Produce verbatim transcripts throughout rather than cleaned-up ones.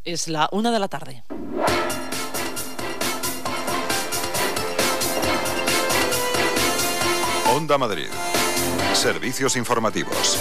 Es la una de la tarde. Onda Madrid. Servicios informativos.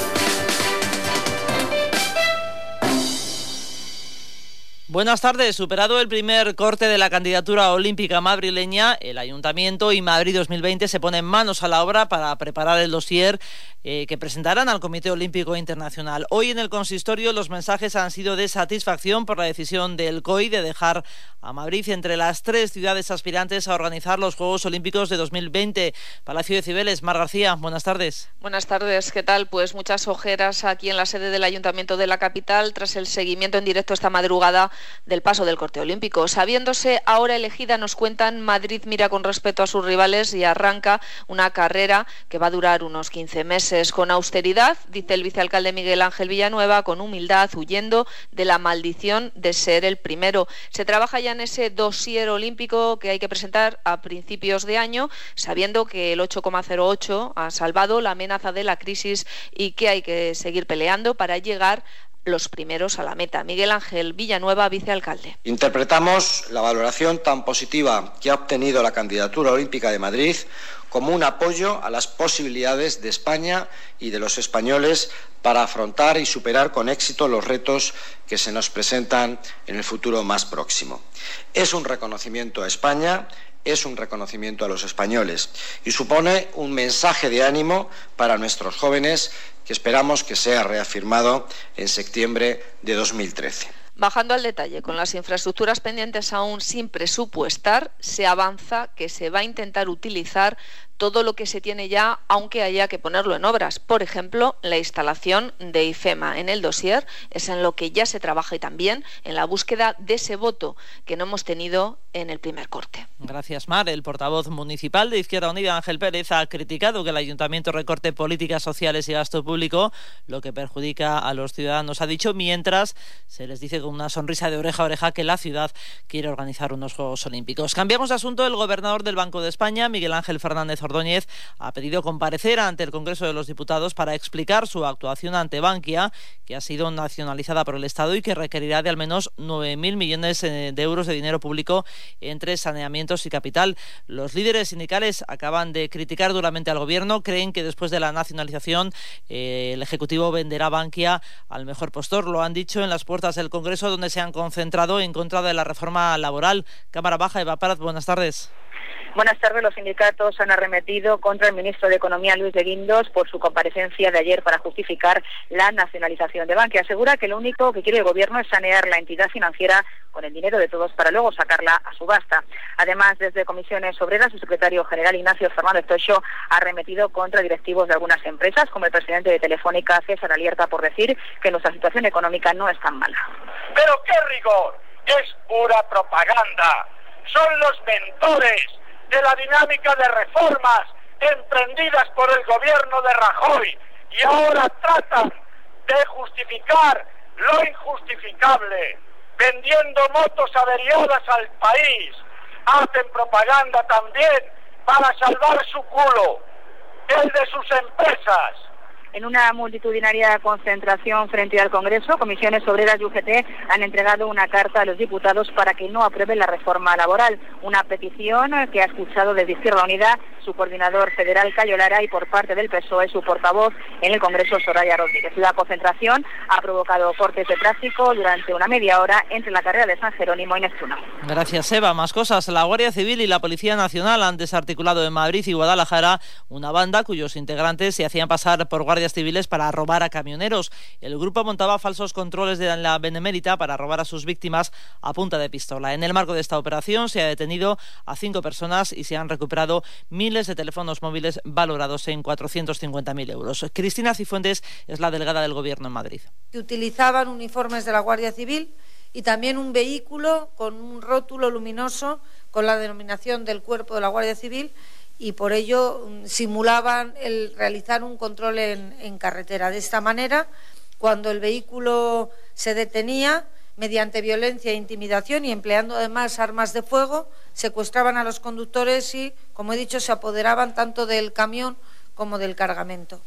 Buenas tardes. Superado el primer corte de la candidatura olímpica madrileña, el Ayuntamiento y Madrid dos mil veinte se ponen manos a la obra para preparar el dossier eh, que presentarán al Comité Olímpico Internacional. Hoy en el consistorio los mensajes han sido de satisfacción por la decisión del C O I de dejar a Madrid entre las tres ciudades aspirantes a organizar los Juegos Olímpicos de dos mil veinte. Palacio de Cibeles, Mar García, buenas tardes. Buenas tardes, ¿qué tal? Pues muchas ojeras aquí en la sede del Ayuntamiento de la capital tras el seguimiento en directo esta madrugada del paso del corte olímpico. Sabiéndose ahora elegida, nos cuentan, Madrid mira con respeto a sus rivales y arranca una carrera que va a durar unos quince meses con austeridad, dice el vicealcalde Miguel Ángel Villanueva, con humildad, huyendo de la maldición de ser el primero. Se trabaja ya en ese dossier olímpico que hay que presentar a principios de año, sabiendo que el ocho coma cero ocho ha salvado la amenaza de la crisis y que hay que seguir peleando para llegar los primeros a la meta. Miguel Ángel Villanueva, vicealcalde. Interpretamos la valoración tan positiva que ha obtenido la candidatura olímpica de Madrid como un apoyo a las posibilidades de España y de los españoles para afrontar y superar con éxito los retos que se nos presentan en el futuro más próximo. Es un reconocimiento a España, es un reconocimiento a los españoles y supone un mensaje de ánimo para nuestros jóvenes que esperamos que sea reafirmado en septiembre de dos mil trece. Bajando al detalle, con las infraestructuras pendientes aún sin presupuestar, se avanza que se va a intentar utilizar todo lo que se tiene ya, aunque haya que ponerlo en obras. Por ejemplo, la instalación de IFEMA. En el dossier es en lo que ya se trabaja y también en la búsqueda de ese voto que no hemos tenido en el primer corte. Gracias, Mar. El portavoz municipal de Izquierda Unida, Ángel Pérez, ha criticado que el Ayuntamiento recorte políticas sociales y gasto público, lo que perjudica a los ciudadanos, ha dicho, mientras se les dice con una sonrisa de oreja a oreja que la ciudad quiere organizar unos Juegos Olímpicos. Cambiamos de asunto. El gobernador del Banco de España, Miguel Ángel Fernández Ordóñez, ha pedido comparecer ante el Congreso de los Diputados para explicar su actuación ante Bankia, que ha sido nacionalizada por el Estado y que requerirá de al menos nueve mil millones de euros de dinero público entre saneamientos y capital. Los líderes sindicales acaban de criticar duramente al Gobierno. Creen que después de la nacionalización eh, el Ejecutivo venderá Bankia al mejor postor. Lo han dicho en las puertas del Congreso, donde se han concentrado en contra de la reforma laboral. Cámara Baja, Eva Párez, buenas tardes. Buenas tardes. Los sindicatos han arremetido contra el ministro de Economía, Luis de Guindos, por su comparecencia de ayer para justificar la nacionalización de Bankia. Asegura que lo único que quiere el Gobierno es sanear la entidad financiera con el dinero de todos para luego sacarla a subasta. Además, desde Comisiones Obreras, su secretario general, Ignacio Fernández Toixo, ha arremetido contra directivos de algunas empresas, como el presidente de Telefónica, César Alierta, por decir que nuestra situación económica no es tan mala. ¡Pero qué rigor! Es pura propaganda. Son los mentores de la dinámica de reformas emprendidas por el gobierno de Rajoy y ahora tratan de justificar lo injustificable, vendiendo motos averiadas al país. Hacen propaganda también para salvar su culo, el de sus empresas. En una multitudinaria concentración frente al Congreso, Comisiones Obreras y U G T han entregado una carta a los diputados para que no aprueben la reforma laboral, una petición que ha escuchado desde Izquierda Unida su coordinador federal, Cayo Lara, y por parte del P S O E su portavoz en el Congreso, Soraya Rodríguez. La concentración ha provocado cortes de tráfico durante una media hora entre la carrera de San Jerónimo y Neptuno. Gracias, Eva. Más cosas. La Guardia Civil y la Policía Nacional han desarticulado en Madrid y Guadalajara una banda cuyos integrantes se hacían pasar por guardias civiles para robar a camioneros. El grupo montaba falsos controles de la Benemérita para robar a sus víctimas a punta de pistola. En el marco de esta operación se ha detenido a cinco personas y se han recuperado miles de teléfonos móviles valorados en cuatrocientos cincuenta mil euros. Cristina Cifuentes es la delegada del Gobierno en Madrid. Que utilizaban uniformes de la Guardia Civil y también un vehículo con un rótulo luminoso con la denominación del Cuerpo de la Guardia Civil, y por ello simulaban el realizar un control en, en carretera. De esta manera, cuando el vehículo se detenía, mediante violencia e intimidación y empleando además armas de fuego, secuestraban a los conductores y, como he dicho, se apoderaban tanto del camión como del cargamento.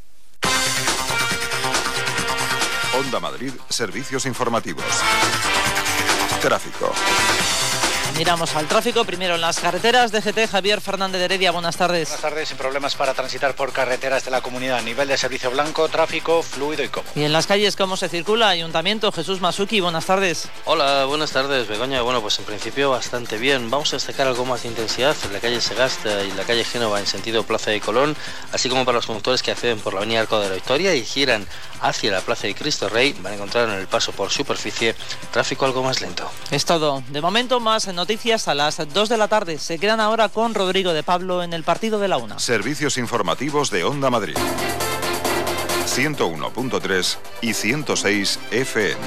Onda Madrid, servicios informativos. Tráfico. Miramos al tráfico, primero en las carreteras. D G T, Javier Fernández de Heredia, buenas tardes. Buenas tardes, sin problemas para transitar por carreteras de la comunidad. Nivel de servicio blanco, tráfico fluido y cómodo. Y en las calles, ¿cómo se circula? Ayuntamiento, Jesús Masuki, buenas tardes. Hola, buenas tardes, Begoña. Bueno, pues en principio bastante bien. Vamos a destacar algo más de intensidad en la calle Segasta y la calle Génova en sentido Plaza de Colón, así como para los conductores que acceden por la avenida Arco de la Victoria y giran hacia la Plaza de Cristo Rey. Van a encontrar en el paso por superficie tráfico algo más lento. Es todo. De momento, más noticias a las dos de la tarde. Se quedan ahora con Rodrigo de Pablo en el partido de la una. Servicios informativos de Onda Madrid. ciento uno punto tres y ciento seis F M.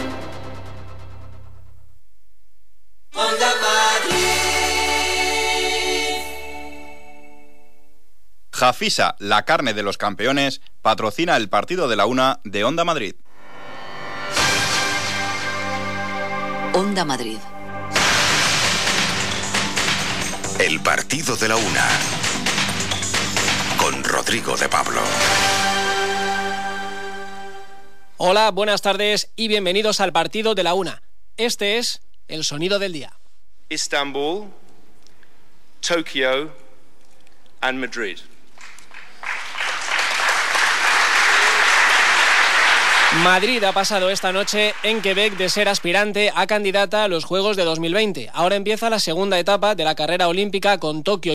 Onda Madrid. Jafisa, la carne de los campeones, patrocina el partido de la una de Onda Madrid. Onda Madrid. El partido de la una, con Rodrigo de Pablo. Hola, buenas tardes y bienvenidos al partido de la una. Este es el sonido del día. Istanbul, Tokio and Madrid. Madrid ha pasado esta noche en Quebec de ser aspirante a candidata a los Juegos de dos mil veinte. Ahora empieza la segunda etapa de la carrera olímpica con Tokio